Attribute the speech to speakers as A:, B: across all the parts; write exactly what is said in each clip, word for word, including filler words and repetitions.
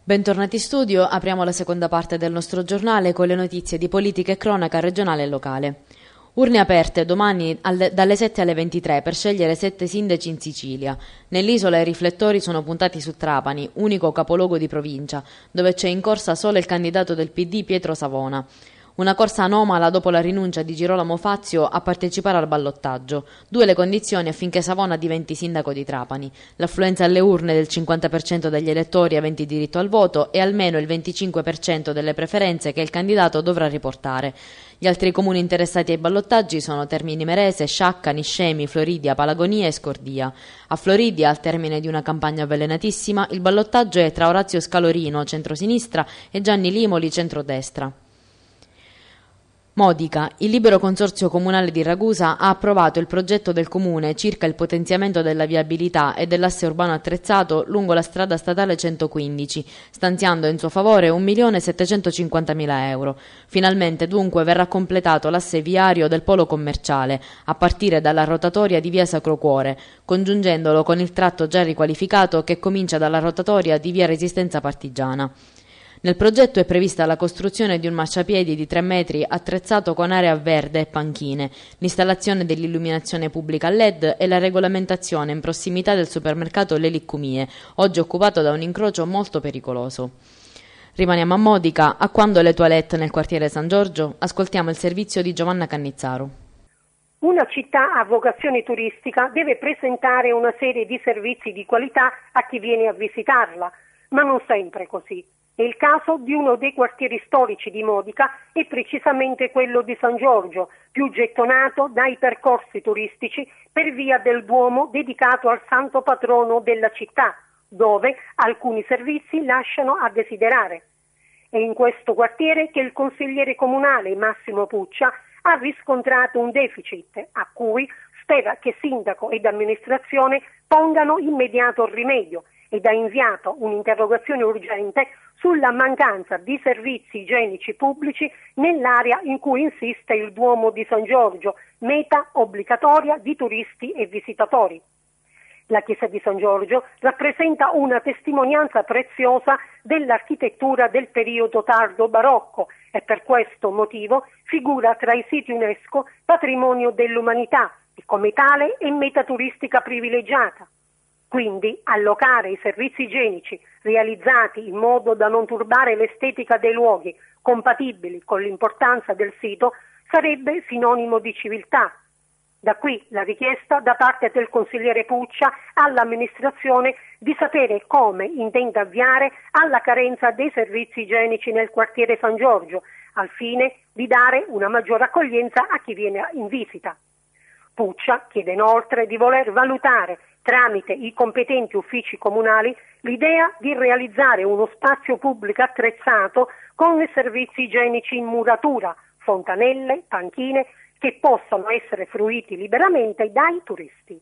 A: Bentornati in studio, apriamo la seconda parte del nostro giornale con le notizie di politica e cronaca regionale e locale. Urne aperte domani alle, dalle sette alle ventitré per scegliere sette sindaci in Sicilia. Nell'isola i riflettori sono puntati su Trapani, unico capoluogo di provincia, dove c'è in corsa solo il candidato del P D Pietro Savona. Una corsa anomala dopo la rinuncia di Girolamo Fazio a partecipare al ballottaggio. Due le condizioni affinché Savona diventi sindaco di Trapani: l'affluenza alle urne del cinquanta per cento degli elettori aventi diritto al voto e almeno il venticinque per cento delle preferenze che il candidato dovrà riportare. Gli altri comuni interessati ai ballottaggi sono Termini Imerese, Sciacca, Niscemi, Floridia, Palagonia e Scordia. A Floridia, al termine di una campagna avvelenatissima, il ballottaggio è tra Orazio Scalorino, centrosinistra, e Gianni Limoli, centrodestra. Modica. Il libero consorzio comunale di Ragusa ha approvato il progetto del comune circa il potenziamento della viabilità e dell'asse urbano attrezzato lungo la strada statale centoquindici, stanziando in suo favore un milione settecentocinquantamila euro. Finalmente dunque verrà completato l'asse viario del polo commerciale, a partire dalla rotatoria di via Sacro Cuore, congiungendolo con il tratto già riqualificato che comincia dalla rotatoria di via Resistenza Partigiana. Nel progetto è prevista la costruzione di un marciapiedi di tre metri attrezzato con area verde e panchine, l'installazione dell'illuminazione pubblica a L E D e la regolamentazione in prossimità del supermercato Le Liccumie, oggi occupato da un incrocio molto pericoloso. Rimaniamo a Modica. A quando le toilette nel quartiere San Giorgio? Ascoltiamo il servizio di Giovanna Cannizzaro.
B: Una città a vocazione turistica deve presentare una serie di servizi di qualità a chi viene a visitarla, ma non sempre così. È il caso di uno dei quartieri storici di Modica e precisamente quello di San Giorgio, più gettonato dai percorsi turistici per via del Duomo dedicato al santo patrono della città, dove alcuni servizi lasciano a desiderare. È in questo quartiere che il consigliere comunale Massimo Puccia ha riscontrato un deficit a cui spera che sindaco ed amministrazione pongano immediato rimedio ed ha inviato un'interrogazione urgente sulla mancanza di servizi igienici pubblici nell'area in cui insiste il Duomo di San Giorgio, meta obbligatoria di turisti e visitatori. La chiesa di San Giorgio rappresenta una testimonianza preziosa dell'architettura del periodo tardo barocco e per questo motivo figura tra i siti UNESCO patrimonio dell'umanità e come tale è meta turistica privilegiata. Quindi allocare i servizi igienici realizzati in modo da non turbare l'estetica dei luoghi, compatibili con l'importanza del sito, sarebbe sinonimo di civiltà. Da qui la richiesta da parte del consigliere Puccia all'amministrazione di sapere come intende avviare alla carenza dei servizi igienici nel quartiere San Giorgio, al fine di dare una maggiore accoglienza a chi viene in visita. Puccia chiede inoltre di voler valutare tramite i competenti uffici comunali l'idea di realizzare uno spazio pubblico attrezzato con servizi igienici in muratura, fontanelle, panchine che possano essere fruiti liberamente dai turisti.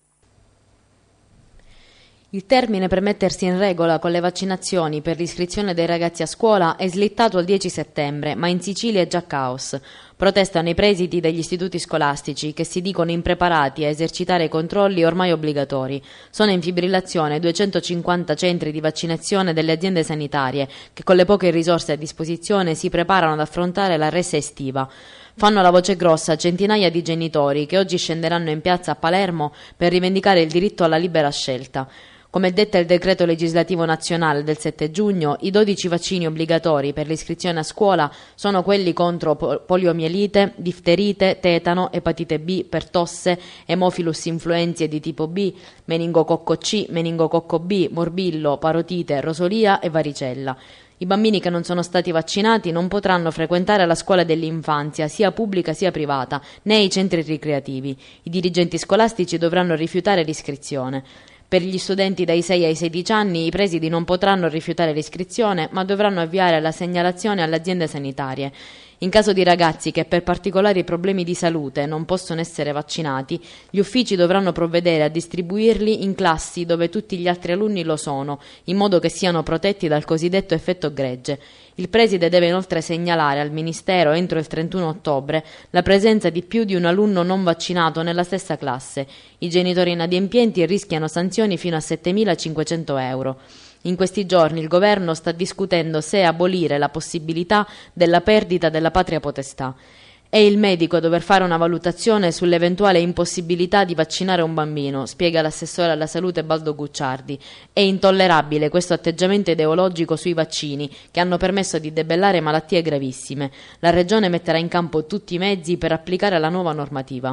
A: Il termine per mettersi in regola con le vaccinazioni per l'iscrizione dei ragazzi a scuola è slittato al dieci settembre, ma in Sicilia è già caos. Protestano i presidi degli istituti scolastici che si dicono impreparati a esercitare i controlli ormai obbligatori. Sono in fibrillazione duecentocinquanta centri di vaccinazione delle aziende sanitarie che con le poche risorse a disposizione si preparano ad affrontare la ressa estiva. Fanno la voce grossa centinaia di genitori che oggi scenderanno in piazza a Palermo per rivendicare il diritto alla libera scelta. Come detta il decreto legislativo nazionale del sette giugno, i dodici vaccini obbligatori per l'iscrizione a scuola sono quelli contro poliomielite, difterite, tetano, epatite B, pertosse, Haemophilus influenzae di tipo B, meningococco C, meningococco B, morbillo, parotite, rosolia e varicella. I bambini che non sono stati vaccinati non potranno frequentare la scuola dell'infanzia, sia pubblica sia privata, né i centri ricreativi. I dirigenti scolastici dovranno rifiutare l'iscrizione. Per gli studenti dai sei ai sedici anni i presidi non potranno rifiutare l'iscrizione, ma dovranno avviare la segnalazione alle aziende sanitarie. In caso di ragazzi che per particolari problemi di salute non possono essere vaccinati, gli uffici dovranno provvedere a distribuirli in classi dove tutti gli altri alunni lo sono, in modo che siano protetti dal cosiddetto effetto gregge. Il preside deve inoltre segnalare al Ministero entro il trentuno ottobre la presenza di più di un alunno non vaccinato nella stessa classe. I genitori inadempienti rischiano sanzioni fino a settemilacinquecento euro. In questi giorni il governo sta discutendo se abolire la possibilità della perdita della patria potestà. È il medico a dover fare una valutazione sull'eventuale impossibilità di vaccinare un bambino, spiega l'assessore alla salute Baldo Gucciardi. È intollerabile questo atteggiamento ideologico sui vaccini, che hanno permesso di debellare malattie gravissime. La Regione metterà in campo tutti i mezzi per applicare la nuova normativa.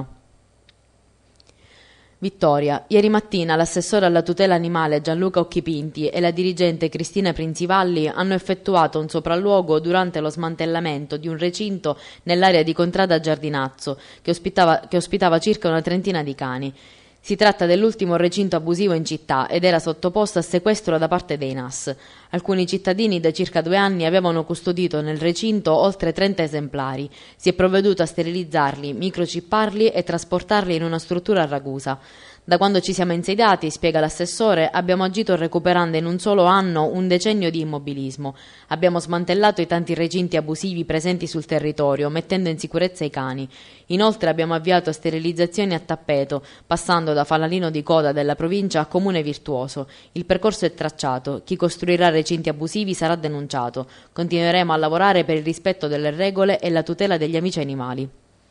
A: Vittoria. Ieri mattina l'assessore alla tutela animale Gianluca Occhipinti e la dirigente Cristina Princivalli hanno effettuato un sopralluogo durante lo smantellamento di un recinto nell'area di Contrada Giardinazzo che ospitava, che ospitava circa una trentina di cani. Si tratta dell'ultimo recinto abusivo in città ed era sottoposto a sequestro da parte dei N A S. Alcuni cittadini da circa due anni avevano custodito nel recinto oltre trenta esemplari. Si è provveduto a sterilizzarli, microchipparli e trasportarli in una struttura a Ragusa. Da quando ci siamo insediati, spiega l'assessore, abbiamo agito recuperando in un solo anno un decennio di immobilismo. Abbiamo smantellato i tanti recinti abusivi presenti sul territorio, mettendo in sicurezza i cani. Inoltre abbiamo avviato sterilizzazioni a tappeto, passando da fanalino di coda della provincia a comune virtuoso. Il percorso è tracciato. Chi costruirà recinti abusivi sarà denunciato. Continueremo a lavorare per il rispetto delle regole e la tutela degli amici animali.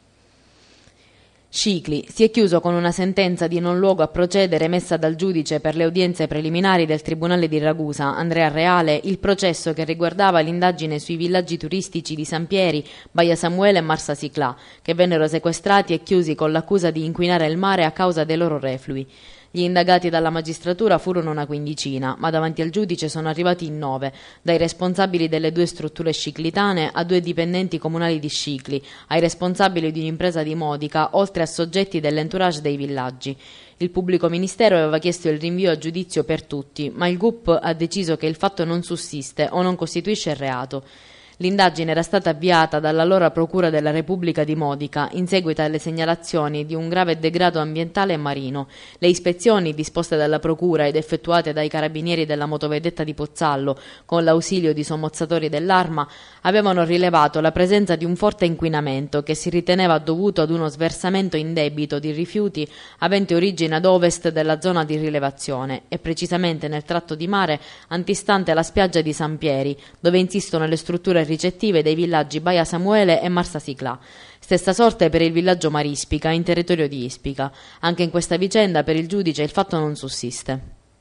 A: Scicli. Si è chiuso con una sentenza di non luogo a procedere emessa dal giudice per le udienze preliminari del Tribunale di Ragusa, Andrea Reale, il processo che riguardava l'indagine sui villaggi turistici di Sampieri, Baia Samuele e Marsa Siclà, che vennero sequestrati e chiusi con l'accusa di inquinare il mare a causa dei loro reflui. Gli indagati dalla magistratura furono una quindicina, ma davanti al giudice sono arrivati in nove, dai responsabili delle due strutture sciclitane a due dipendenti comunali di Scicli, ai responsabili di un'impresa di Modica, oltre a soggetti dell'entourage dei villaggi. Il pubblico ministero aveva chiesto il rinvio a giudizio per tutti, ma il G U P ha deciso che il fatto non sussiste o non costituisce reato. L'indagine era stata avviata dall'allora Procura della Repubblica di Modica in seguito alle segnalazioni di un grave degrado ambientale e marino. Le ispezioni disposte dalla Procura ed effettuate dai carabinieri della motovedetta di Pozzallo con l'ausilio di sommozzatori dell'Arma avevano rilevato la presenza di un forte inquinamento che si riteneva dovuto ad uno sversamento indebito di rifiuti avente origine ad ovest della zona di rilevazione e precisamente nel tratto di mare antistante la spiaggia di Sampieri, dove insistono le strutture ricettive dei villaggi Baia Samuele e Marsa Siclà. Stessa sorte per il villaggio Marispica, in territorio di Ispica. Anche in questa vicenda per il giudice il fatto non sussiste.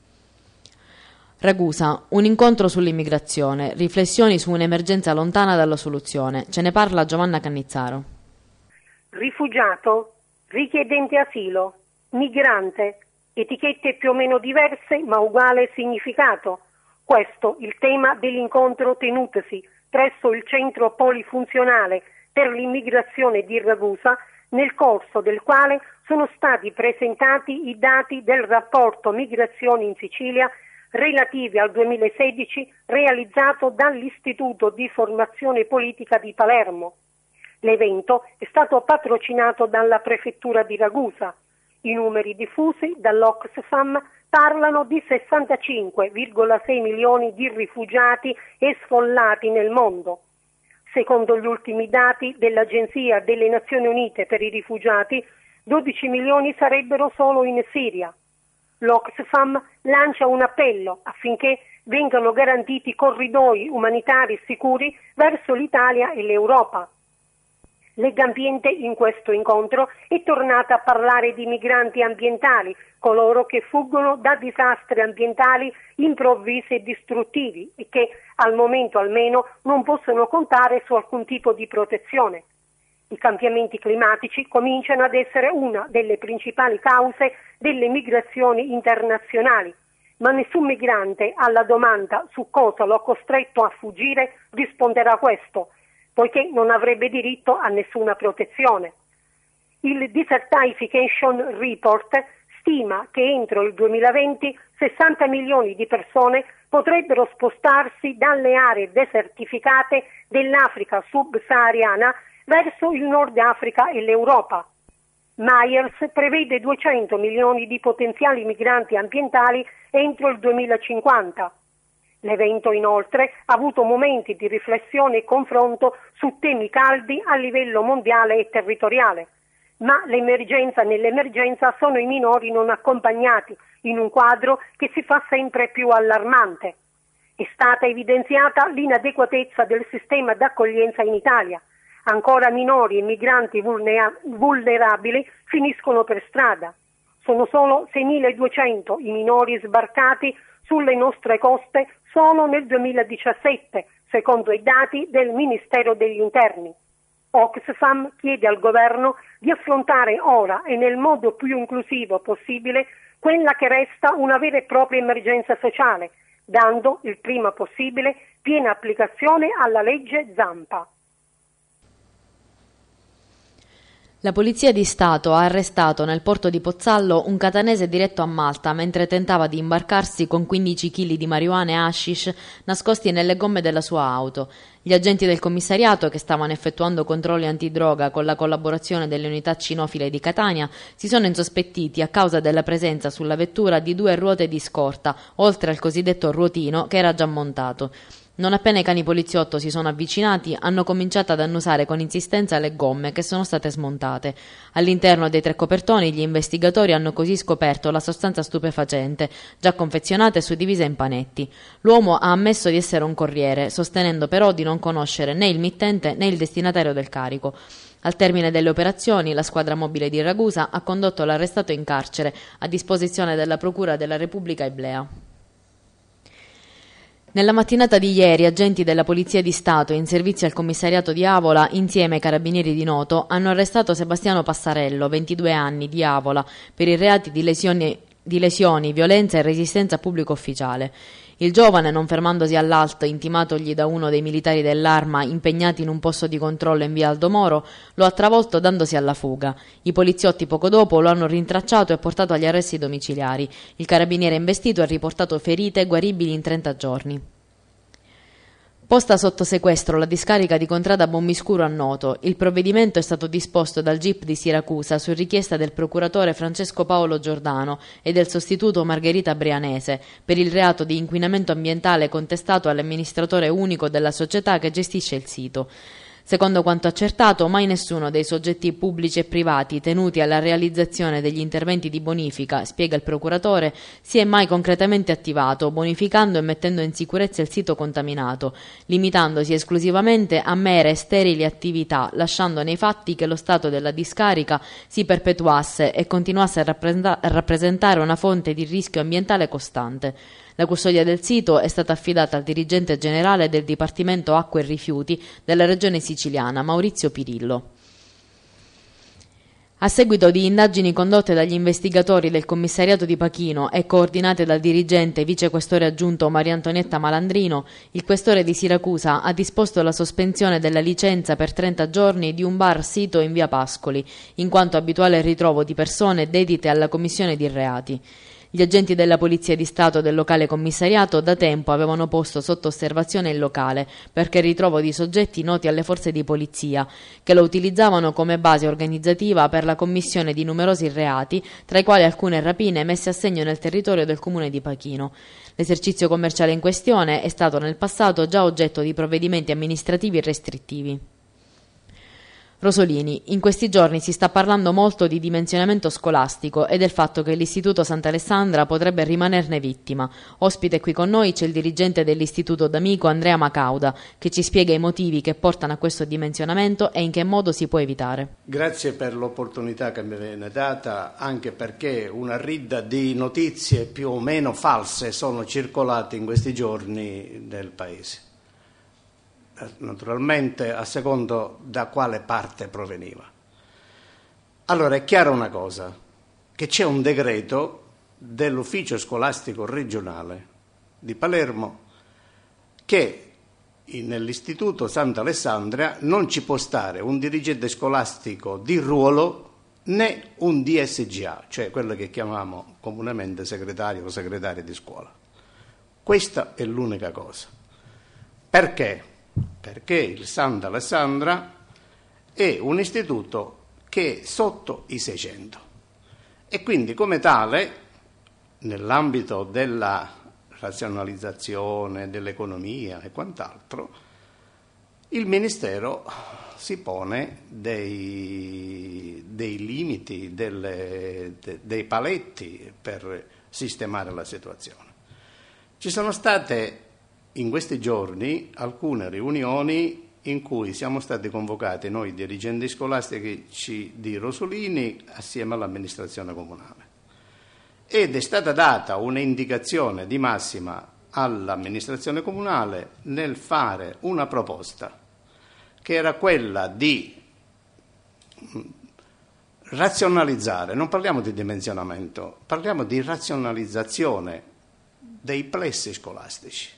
A: Ragusa, un incontro sull'immigrazione, riflessioni su un'emergenza lontana dalla soluzione. Ce ne parla Giovanna Cannizzaro.
B: Rifugiato, richiedente asilo, migrante, etichette più o meno diverse ma uguale significato. Questo il tema dell'incontro tenutosi presso il centro polifunzionale per l'immigrazione di Ragusa, nel corso del quale sono stati presentati i dati del rapporto migrazioni in Sicilia relativi al duemilasedici realizzato dall'Istituto di Formazione Politica di Palermo. L'evento è stato patrocinato dalla Prefettura di Ragusa. I numeri diffusi dall'Oxfam parlano di sessantacinque virgola sei milioni di rifugiati e sfollati nel mondo. Secondo gli ultimi dati dell'Agenzia delle Nazioni Unite per i rifugiati, dodici milioni sarebbero solo in Siria. L'Oxfam lancia un appello affinché vengano garantiti corridoi umanitari sicuri verso l'Italia e l'Europa. Legambiente in questo incontro è tornata a parlare di migranti ambientali, coloro che fuggono da disastri ambientali improvvisi e distruttivi e che al momento almeno non possono contare su alcun tipo di protezione. I cambiamenti climatici cominciano ad essere una delle principali cause delle migrazioni internazionali, ma nessun migrante alla domanda su cosa lo ha costretto a fuggire risponderà questo, poiché non avrebbe diritto a nessuna protezione. Il Desertification Report stima che entro il duemilaventi sessanta milioni di persone potrebbero spostarsi dalle aree desertificate dell'Africa subsahariana verso il Nord Africa e l'Europa. Myers prevede duecento milioni di potenziali migranti ambientali entro il duemilacinquanta. L'evento inoltre ha avuto momenti di riflessione e confronto su temi caldi a livello mondiale e territoriale, ma l'emergenza nell'emergenza sono i minori non accompagnati, in un quadro che si fa sempre più allarmante. È stata evidenziata l'inadeguatezza del sistema d'accoglienza in Italia. Ancora minori e migranti vulnerabili finiscono per strada. Sono solo seimiladuecento i minori sbarcati sulle nostre coste solo nel duemiladiciassette, secondo i dati del Ministero degli Interni. Oxfam chiede al governo di affrontare ora e nel modo più inclusivo possibile quella che resta una vera e propria emergenza sociale, dando il prima possibile piena applicazione alla legge Zampa.
A: La Polizia di Stato ha arrestato nel porto di Pozzallo un catanese diretto a Malta mentre tentava di imbarcarsi con quindici chili di marijuana e hashish nascosti nelle gomme della sua auto. Gli agenti del commissariato, che stavano effettuando controlli antidroga con la collaborazione delle unità cinofile di Catania, si sono insospettiti a causa della presenza sulla vettura di due ruote di scorta, oltre al cosiddetto ruotino che era già montato. Non appena i cani poliziotto si sono avvicinati, hanno cominciato ad annusare con insistenza le gomme che sono state smontate. All'interno dei tre copertoni gli investigatori hanno così scoperto la sostanza stupefacente, già confezionata e suddivisa in panetti. L'uomo ha ammesso di essere un corriere, sostenendo però di non conoscere né il mittente né il destinatario del carico. Al termine delle operazioni, la squadra mobile di Ragusa ha condotto l'arrestato in carcere, a disposizione della Procura della Repubblica Iblea. Nella mattinata di ieri, agenti della Polizia di Stato in servizio al commissariato di Avola, insieme ai carabinieri di Noto, hanno arrestato Sebastiano Passarello, ventidue anni, di Avola, per i reati di lesioni, di lesioni, violenza e resistenza a pubblico ufficiale. Il giovane, non fermandosi all'A L T intimatogli da uno dei militari dell'Arma impegnati in un posto di controllo in via Aldo Moro, lo ha travolto dandosi alla fuga. I poliziotti poco dopo lo hanno rintracciato e portato agli arresti domiciliari. Il carabiniere investito ha riportato ferite guaribili in trenta giorni. Posta sotto sequestro la discarica di Contrada Bommiscuro a Noto. Il provvedimento è stato disposto dal G I P di Siracusa su richiesta del procuratore Francesco Paolo Giordano e del sostituto Margherita Brianese per il reato di inquinamento ambientale contestato all'amministratore unico della società che gestisce il sito. Secondo quanto accertato, mai nessuno dei soggetti pubblici e privati tenuti alla realizzazione degli interventi di bonifica, spiega il procuratore, si è mai concretamente attivato, bonificando e mettendo in sicurezza il sito contaminato, limitandosi esclusivamente a mere e sterili attività, lasciando nei fatti che lo stato della discarica si perpetuasse e continuasse a, rappresenta- a rappresentare una fonte di rischio ambientale costante. La custodia del sito è stata affidata al dirigente generale del Dipartimento Acque e Rifiuti della Regione Siciliana, Maurizio Pirillo. A seguito di indagini condotte dagli investigatori del commissariato di Pachino e coordinate dal dirigente vicequestore aggiunto Maria Antonietta Malandrino, il questore di Siracusa ha disposto la sospensione della licenza per trenta giorni di un bar sito in via Pascoli, in quanto abituale ritrovo di persone dedite alla commissione di reati. Gli agenti della Polizia di Stato del locale commissariato da tempo avevano posto sotto osservazione il locale perché il ritrovo di soggetti noti alle forze di polizia, che lo utilizzavano come base organizzativa per la commissione di numerosi reati, tra i quali alcune rapine messe a segno nel territorio del comune di Pachino. L'esercizio commerciale in questione è stato nel passato già oggetto di provvedimenti amministrativi restrittivi. Rosolini, in questi giorni si sta parlando molto di dimensionamento scolastico e del fatto che l'Istituto Sant'Alessandra potrebbe rimanerne vittima. Ospite qui con noi c'è il dirigente dell'Istituto D'Amico Andrea Macauda, che ci spiega i motivi che portano a questo dimensionamento e in che modo si può evitare.
C: Grazie per l'opportunità che mi viene data, anche perché una ridda di notizie più o meno false sono circolate in questi giorni nel Paese. Naturalmente a secondo da quale parte proveniva. Allora è chiara una cosa, che c'è un decreto dell'ufficio scolastico regionale di Palermo che nell'istituto Sant'Alessandria non ci può stare un dirigente scolastico di ruolo né un D S G A, cioè quello che chiamiamo comunemente segretario o segretaria di scuola. Questa è l'unica cosa. Perché? Perché il Sant'Alessandra è un istituto che è sotto i seicento e quindi come tale, nell'ambito della razionalizzazione dell'economia e quant'altro, il Ministero si pone dei, dei limiti, delle, de, dei paletti per sistemare la situazione. Ci sono state in questi giorni alcune riunioni in cui siamo stati convocati noi dirigenti scolastici di Rosolini assieme all'amministrazione comunale. Ed è stata data un'indicazione di massima all'amministrazione comunale nel fare una proposta che era quella di razionalizzare, non parliamo di dimensionamento, parliamo di razionalizzazione dei plessi scolastici,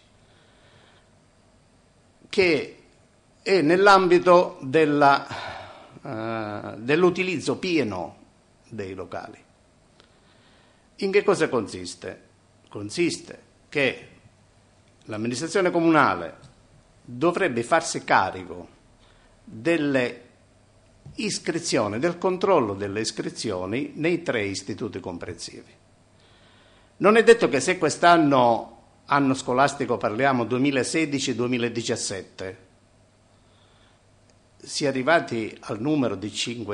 C: che è nell'ambito della, uh, dell'utilizzo pieno dei locali. In che cosa consiste? Consiste che l'amministrazione comunale dovrebbe farsi carico delle iscrizioni, del controllo delle iscrizioni nei tre istituti comprensivi. Non è detto che se quest'anno, anno scolastico, parliamo duemilasedici duemiladiciassette, si è arrivati al numero di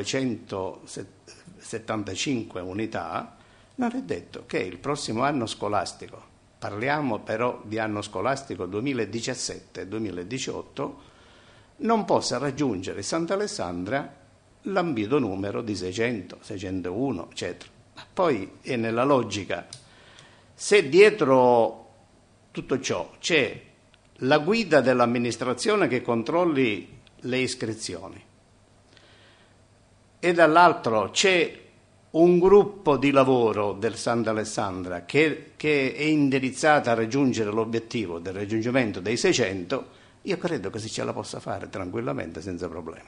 C: cinquecentosettantacinque unità, non è detto che il prossimo anno scolastico, parliamo però di anno scolastico duemiladiciassette duemiladiciotto, non possa raggiungere Sant'Alessandria l'ambito numero di seicento, seicentouno, eccetera. Poi è nella logica, se dietro tutto ciò c'è la guida dell'amministrazione che controlli le iscrizioni e dall'altro c'è un gruppo di lavoro del Sant'Alessandria che, che è indirizzato a raggiungere l'obiettivo del raggiungimento dei seicento, io credo che si ce la possa fare tranquillamente senza problemi.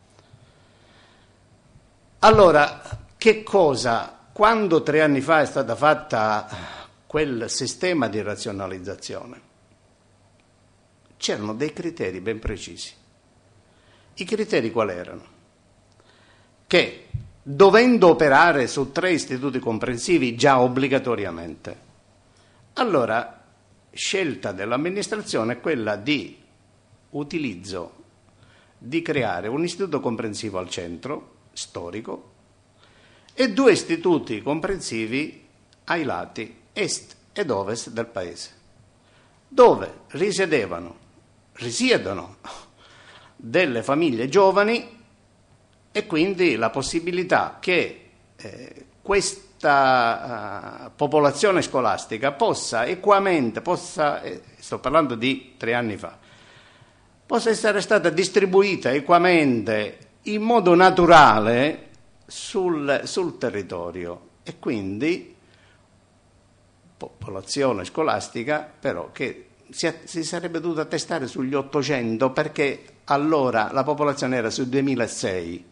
C: Allora, che cosa, quando tre anni fa è stata fatta quel sistema di razionalizzazione, c'erano dei criteri ben precisi. I criteri quali erano? Che dovendo operare su tre istituti comprensivi già obbligatoriamente, allora scelta dell'amministrazione è quella di utilizzo di creare un istituto comprensivo al centro storico e due istituti comprensivi ai lati est ed ovest del paese, dove risiedevano, risiedono delle famiglie giovani e quindi la possibilità che eh, questa uh, popolazione scolastica possa equamente, possa, eh, sto parlando di tre anni fa, possa essere stata distribuita equamente in modo naturale sul, sul territorio e quindi popolazione scolastica però che si, si sarebbe dovuta testare sugli ottocento perché allora la popolazione era sui duemilasei.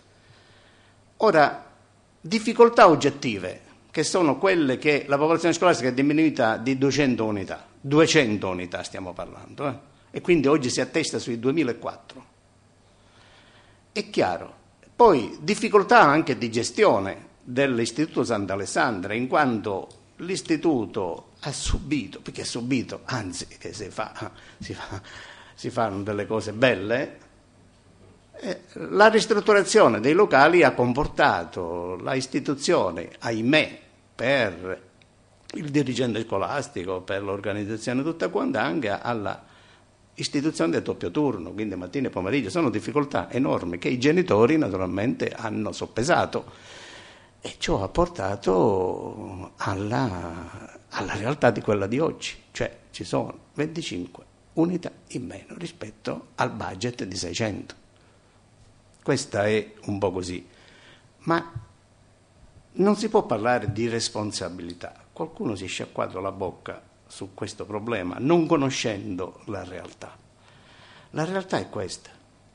C: Ora, difficoltà oggettive, che sono quelle che la popolazione scolastica è diminuita di duecento unità, duecento unità stiamo parlando, eh? E quindi oggi si attesta sui duemilaquattro. È chiaro. Poi difficoltà anche di gestione dell'Istituto Sant'Alessandria, in quanto l'istituto ha subito, perché ha subito, anzi che si, fa, si, fa, si fanno delle cose belle, eh, la ristrutturazione dei locali ha comportato la istituzione, ahimè, per il dirigente scolastico, per l'organizzazione tutta quanta, anche alla istituzione del doppio turno, quindi mattina e pomeriggio. Sono difficoltà enormi che i genitori naturalmente hanno soppesato e ciò ha portato alla, alla realtà di quella di oggi, cioè ci sono venticinque unità in meno rispetto al budget di seicento. Questa è un po' così, ma non si può parlare di responsabilità. Qualcuno si è sciacquato la bocca su questo problema, non conoscendo la realtà. La realtà è questa,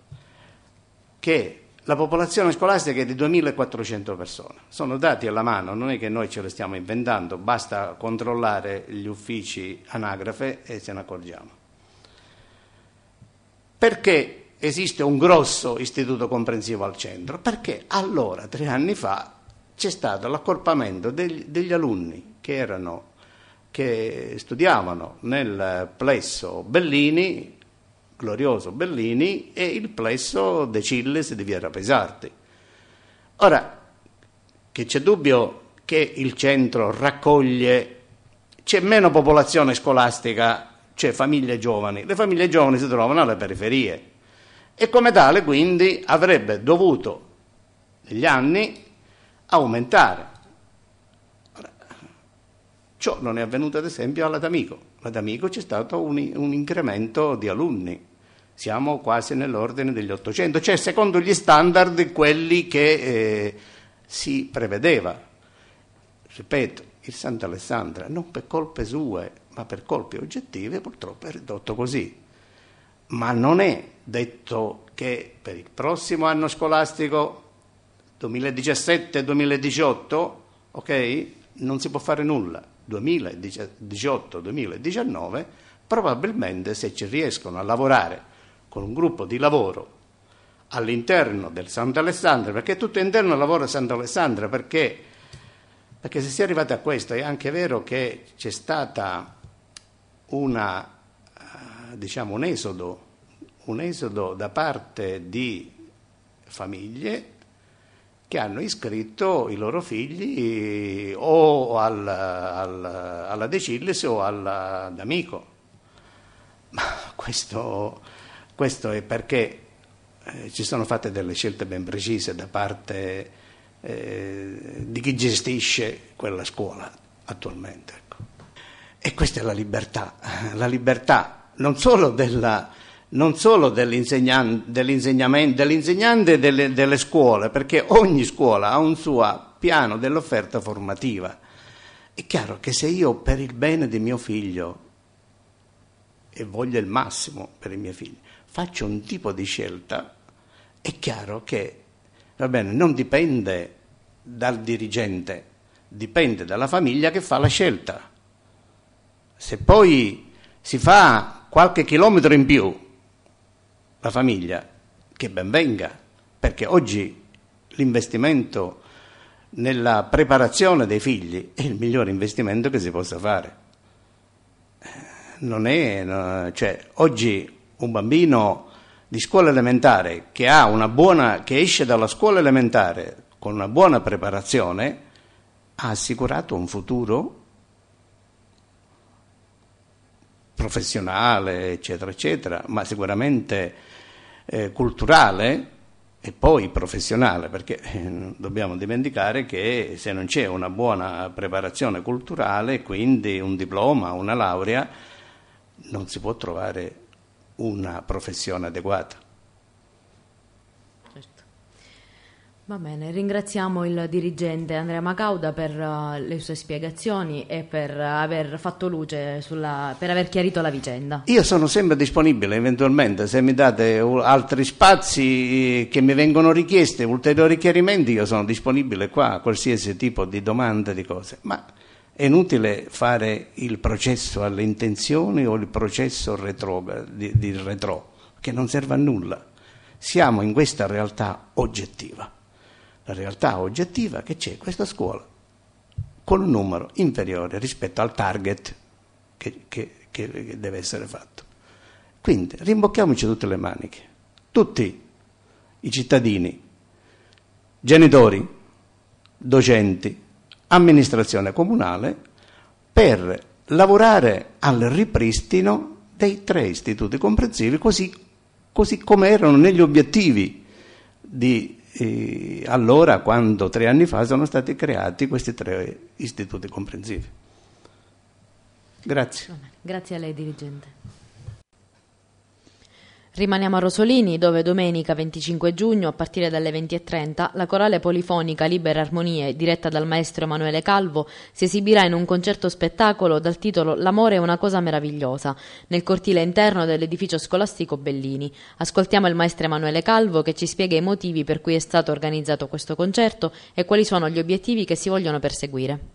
C: che la popolazione scolastica è di duemilaquattrocento persone. Sono dati alla mano, non è che noi ce le stiamo inventando, basta controllare gli uffici anagrafe e se ne accorgiamo. Perché esiste un grosso istituto comprensivo al centro? Perché allora, tre anni fa, c'è stato l'accorpamento degli, degli alunni che erano che studiavano nel plesso Bellini, glorioso Bellini, e il plesso De Cilles di Via Rapesarti. Ora, che c'è dubbio che il centro raccoglie, c'è meno popolazione scolastica cioè famiglie giovani. Le famiglie giovani si trovano alle periferie e come tale quindi avrebbe dovuto negli anni aumentare. Ora, ciò non è avvenuto ad esempio all'Adamico. All'Adamico c'è stato un, un incremento di alunni, siamo quasi nell'ordine degli ottocento, cioè secondo gli standard quelli che eh, si prevedeva. Ripeto, il Sant'Alessandria non per colpe sue ma per colpe oggettive purtroppo è ridotto così, ma non è detto che per il prossimo anno scolastico duemiladiciassette duemiladiciotto, ok, non si può fare nulla. duemiladiciotto duemiladiciannove probabilmente, se ci riescono a lavorare con un gruppo di lavoro all'interno del Sant'Alessandria, perché è tutto interno al lavoro Sant'Alessandria, perché perché se si è arrivati a questo è anche vero che c'è stata una diciamo un esodo un esodo da parte di famiglie che hanno iscritto i loro figli o al, al, alla De Cillis o al D'Amico. Ma questo, questo è perché eh, ci sono fatte delle scelte ben precise da parte eh, di chi gestisce quella scuola attualmente. Ecco. E questa è la libertà, la libertà non solo della non solo dell'insegnante, dell'insegnamento, dell'insegnante delle, delle scuole, perché ogni scuola ha un suo piano dell'offerta formativa. È chiaro che se io per il bene di mio figlio e voglio il massimo per i miei figli faccio un tipo di scelta, è chiaro che va bene, non dipende dal dirigente, dipende dalla famiglia che fa la scelta. Se poi si fa qualche chilometro in più la famiglia, che ben venga, perché oggi l'investimento nella preparazione dei figli è il migliore investimento che si possa fare. Non è, no, cioè, oggi un bambino di scuola elementare che ha una buona, che esce dalla scuola elementare con una buona preparazione ha assicurato un futuro professionale, eccetera, eccetera, ma sicuramente eh, culturale e poi professionale, perché eh, dobbiamo dimenticare che se non c'è una buona preparazione culturale, quindi un diploma, una laurea, non si può trovare una professione adeguata.
A: Va bene, ringraziamo il dirigente Andrea Macauda per uh, le sue spiegazioni e per aver fatto luce sulla, per aver chiarito la vicenda.
C: Io sono sempre disponibile, eventualmente, se mi date altri spazi che mi vengono richiesti, ulteriori chiarimenti, io sono disponibile qua a qualsiasi tipo di domande, di cose, ma è inutile fare il processo alle intenzioni o il processo retro, di, di retro, che non serve a nulla. Siamo in questa realtà oggettiva. La realtà oggettiva che c'è questa scuola con un numero inferiore rispetto al target che, che, che deve essere fatto. Quindi rimbocchiamoci tutte le maniche, tutti i cittadini, genitori, docenti, amministrazione comunale, per lavorare al ripristino dei tre istituti comprensivi così, così come erano negli obiettivi di E allora, quando tre anni fa sono stati creati questi tre istituti comprensivi. Grazie.
A: Grazie a lei, dirigente. Rimaniamo a Rosolini, dove domenica venticinque giugno, a partire dalle venti e trenta, la corale polifonica Libere Armonie, diretta dal maestro Emanuele Calvo, si esibirà in un concerto spettacolo dal titolo L'amore è una cosa meravigliosa, nel cortile interno dell'edificio scolastico Bellini. Ascoltiamo il maestro Emanuele Calvo che ci spiega i motivi per cui è stato organizzato questo concerto e quali sono gli obiettivi che si vogliono perseguire.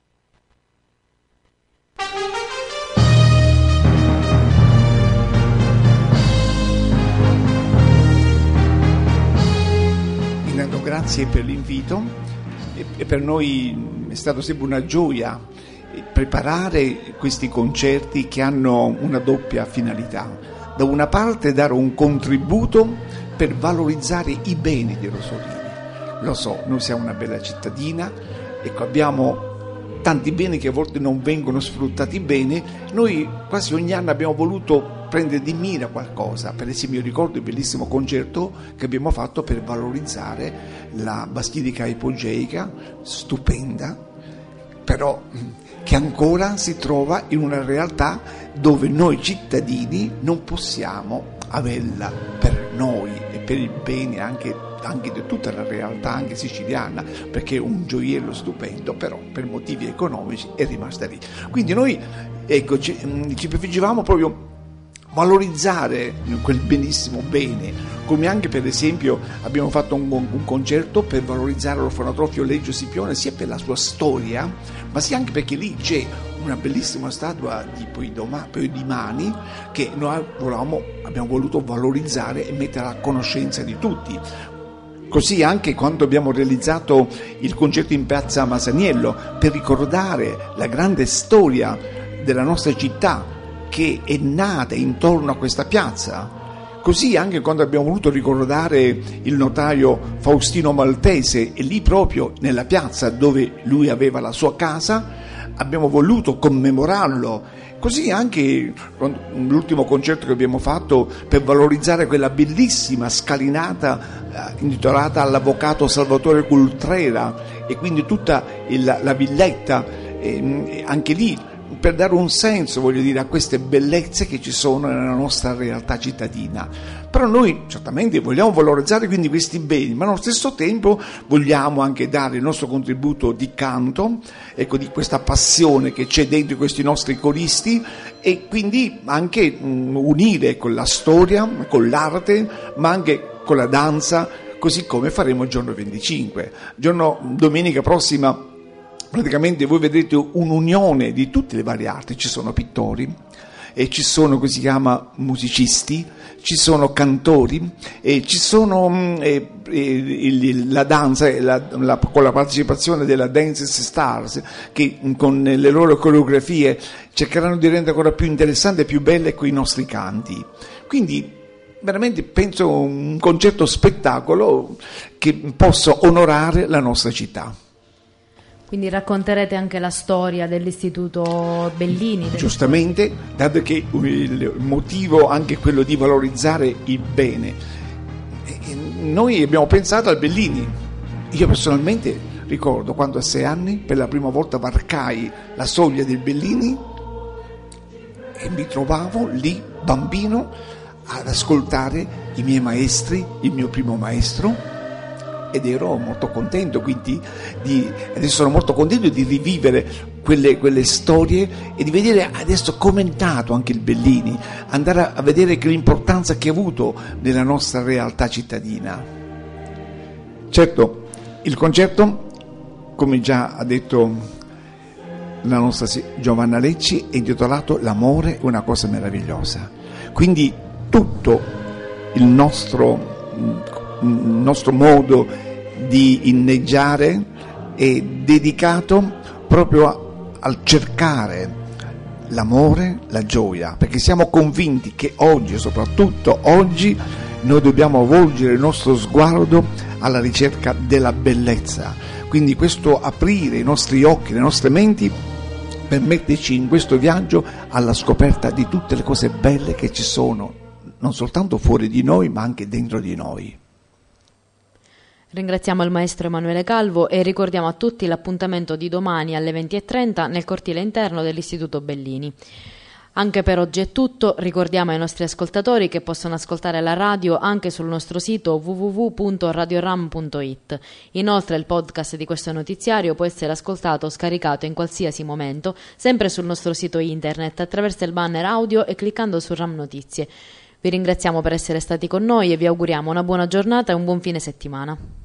D: Grazie per l'invito e per noi è stato sempre una gioia preparare questi concerti che hanno una doppia finalità. Da una parte dare un contributo per valorizzare i beni di Rosolini. Lo so, noi siamo una bella cittadina, ecco, abbiamo tanti beni che a volte non vengono sfruttati bene, noi quasi ogni anno abbiamo voluto prendere di mira qualcosa. Per esempio io ricordo il bellissimo concerto che abbiamo fatto per valorizzare la Basilica Ipogeica, stupenda, però che ancora si trova in una realtà dove noi cittadini non possiamo averla per noi e per il bene anche, anche di tutta la realtà anche siciliana, perché è un gioiello stupendo, però per motivi economici è rimasta lì. Quindi noi ecco, ci, ci prefiggevamo proprio valorizzare quel benissimo bene, come anche per esempio abbiamo fatto un, un concerto per valorizzare l'orfanotrofio Leggio Scipione, sia per la sua storia, ma sia anche perché lì c'è una bellissima statua di Poidimani che noi volevamo, abbiamo voluto valorizzare e mettere a conoscenza di tutti. Così anche quando abbiamo realizzato il concerto in piazza Masaniello per ricordare la grande storia della nostra città che è nata intorno a questa piazza. Così anche quando abbiamo voluto ricordare il notaio Faustino Maltese, e lì proprio nella piazza dove lui aveva la sua casa abbiamo voluto commemorarlo. Così anche l'ultimo concerto che abbiamo fatto per valorizzare quella bellissima scalinata eh, intitolata all'avvocato Salvatore Cultrera, e quindi tutta il, la villetta, eh, anche lì per dare un senso, voglio dire, a queste bellezze che ci sono nella nostra realtà cittadina. Però noi certamente vogliamo valorizzare quindi questi beni, ma allo stesso tempo vogliamo anche dare il nostro contributo di canto, ecco, di questa passione che c'è dentro questi nostri coristi, e quindi anche mh, unire con la storia, con l'arte, ma anche con la danza, così come faremo il giorno venticinque. Giorno domenica prossima praticamente voi vedrete un'unione di tutte le varie arti, ci sono pittori, e ci sono, come si chiama, musicisti, ci sono cantori, e ci sono eh, eh, la danza, la, la, con la partecipazione della Dance Stars, che con le loro coreografie cercheranno di rendere ancora più interessante e più belle quei nostri canti. Quindi veramente penso un concerto spettacolo che possa onorare la nostra città.
A: Quindi racconterete anche la storia dell'Istituto Bellini.
D: Giustamente, dato che il motivo anche quello di valorizzare il bene. Noi abbiamo pensato al Bellini. Io personalmente ricordo quando a sei anni per la prima volta varcai la soglia del Bellini e mi trovavo lì, bambino, ad ascoltare i miei maestri, il mio primo maestro, ed ero molto contento, quindi di, adesso sono molto contento di rivivere quelle, quelle storie e di vedere adesso come è nato anche il Bellini, andare a vedere che l'importanza che ha avuto nella nostra realtà cittadina. Certo, il concerto, come già ha detto la nostra Giovanna Lecci, è intitolato L'amore è una cosa meravigliosa, quindi tutto il nostro il nostro modo di inneggiare è dedicato proprio al cercare l'amore, la gioia, perché siamo convinti che oggi, soprattutto oggi, noi dobbiamo volgere il nostro sguardo alla ricerca della bellezza. Quindi questo aprire i nostri occhi, le nostre menti, per metterci in questo viaggio alla scoperta di tutte le cose belle che ci sono, non soltanto fuori di noi, ma anche dentro di noi.
A: Ringraziamo il maestro Emanuele Calvo e ricordiamo a tutti l'appuntamento di domani alle venti e trenta nel cortile interno dell'Istituto Bellini. Anche per oggi è tutto, ricordiamo ai nostri ascoltatori che possono ascoltare la radio anche sul nostro sito w w w punto radioram punto it. Inoltre il podcast di questo notiziario può essere ascoltato o scaricato in qualsiasi momento, sempre sul nostro sito internet attraverso il banner audio e cliccando su RAM Notizie. Vi ringraziamo per essere stati con noi e vi auguriamo una buona giornata e un buon fine settimana.